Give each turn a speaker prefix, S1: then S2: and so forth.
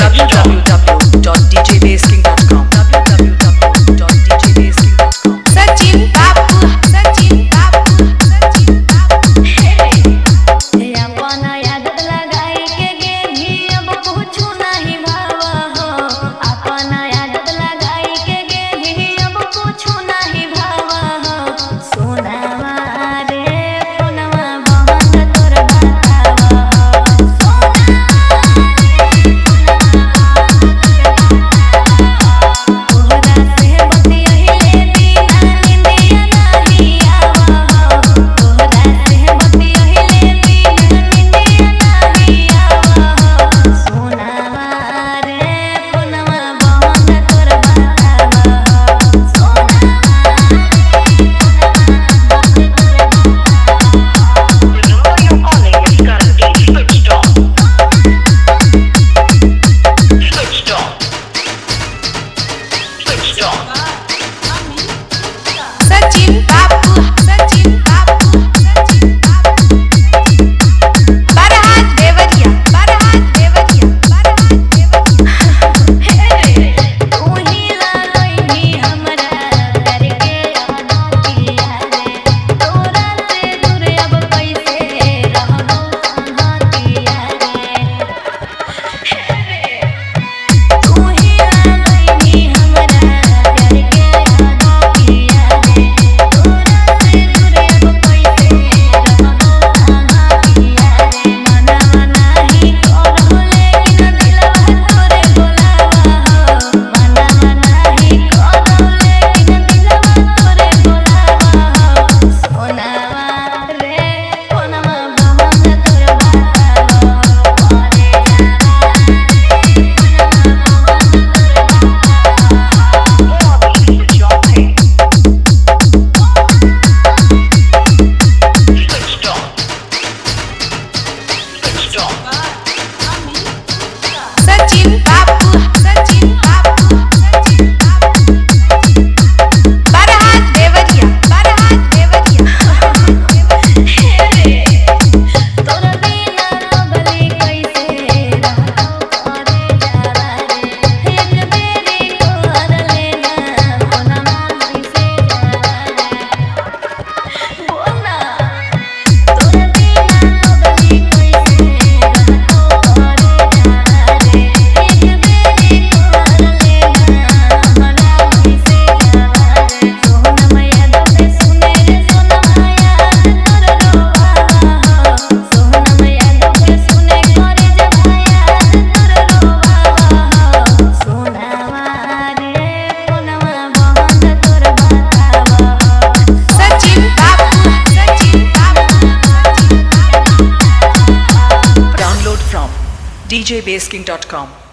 S1: www.djbasking.com www.djbasking.com
S2: Sachin बाबू सचिन बाबू सचिन बाबू
S3: हे अपन आदत लगाई के गेली अब पूछू नहीं भावा हो अपन आदत लगाई के गेली अब पूछू नहीं भावा हो सोनावा रे फोनवा बहन तोर बतावा तोहरा से बतियहिले बिना निंदिया नहीं आवा हो तोहरा से बतियहिले बिना निंदिया नहीं आवा हो सोनावा रे फोनवा बहन तोर बतावा सोनावा
S4: The number you're calling is currently switched off. Switched off. Switched off.
S2: Sachin बाबू सचिन बाबू सचिन बाबू बरहात देवरिया बरहात देवरिया बरहात देवरिया
S3: तू ही लागई हमरा प्यार के अनोखिया रे तोरा से दूर अब कैसे रहबो संगतिया रे तू ही लागई हमरा प्यार के अनोखिया रे तोरा से दूर अब कैसे रहबो संगतिया रे मनवा नाही करहु लेकिन दिलवा तोरे बोलावा हो मनवा नाही करहु लेकिन दिलवा तोरे बोलावा हो सोनावा रे फोनवा बहन तोर बतावा करे
S4: Switched off. Switched off. Switched off.
S2: Sachin बाबू सचिन बाबू सचिन बाबू बरहात देवरिया बरहात देवरिया
S3: तोरा बिना बली कैसे रहतो करे जावा रे एक बेरी कर लेना फोनमा कैसे जावा रे बोला तोरा बिना बली कैसे रहतो करे जावा रे एक बेरी कर लेना हमरा कैसे जावा रे सोनमा याद पे सुने रे सोनमा याद तोर रोवा हो सोनमा याद पे सुने करे जब याद तोर रोवा हो सोनावा रे फोनवा बहन तोर बतावा
S2: सचिन बाबू सचिन बाबू सचिन बाबू
S1: Download from djbasking.com